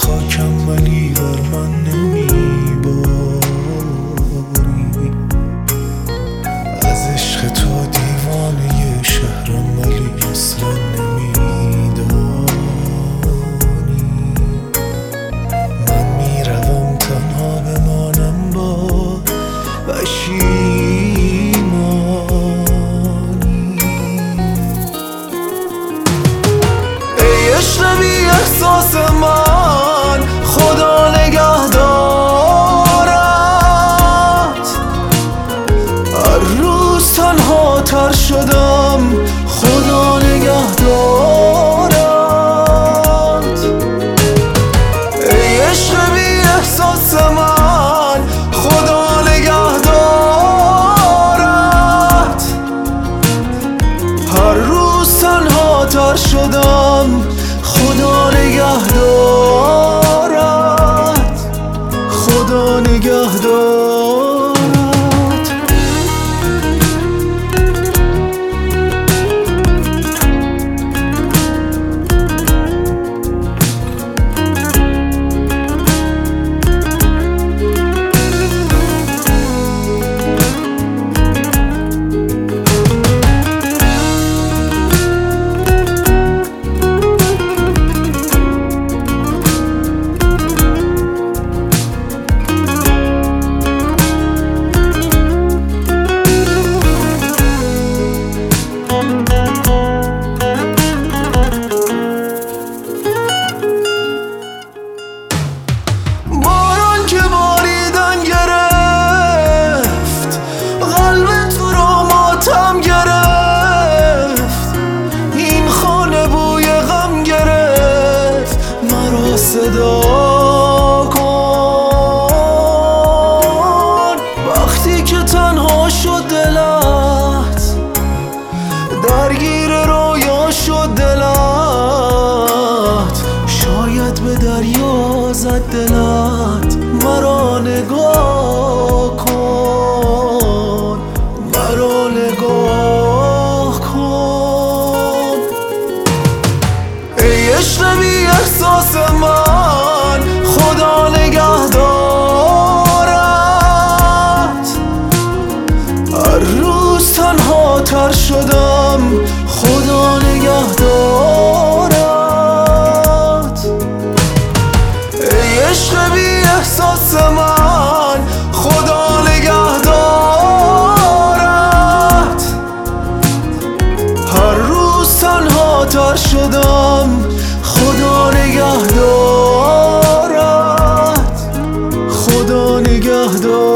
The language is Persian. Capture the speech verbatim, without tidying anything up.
خاکم ولی بر من نمیباری. از عشق تو دیوانه شهرم ولی اصلا نمیدانی. من میروم تنها بمانم با پشیمانی. ای عشق بی احساس من خدا نگهدارت. هر روز تنها تر شدم خدا نگهدارت. ای عشق بی احساس من خدا نگهدارت. هر روز تنها تر شدم خدا نگهدارت. خدا نگهدارت. باران که باریدن گرفت قلب تو را ماتم گرفت. این خانه بوی غم گرفت. مرا صدا کن وقتی که تنها شد دلت. درگیر رویا شد دلت. شاید به دریا زد دلت. مرا نگاه کن. مرا نگاه کن. ای عشق بی احساس من خدا نگهدارت. هر روز تنها تر شدم خدا نگهدارت. ای عشق بی احساس من خدا نگهدارت. هر روز تنها تر شدم خدا نگهدارت. خدا نگهدارت.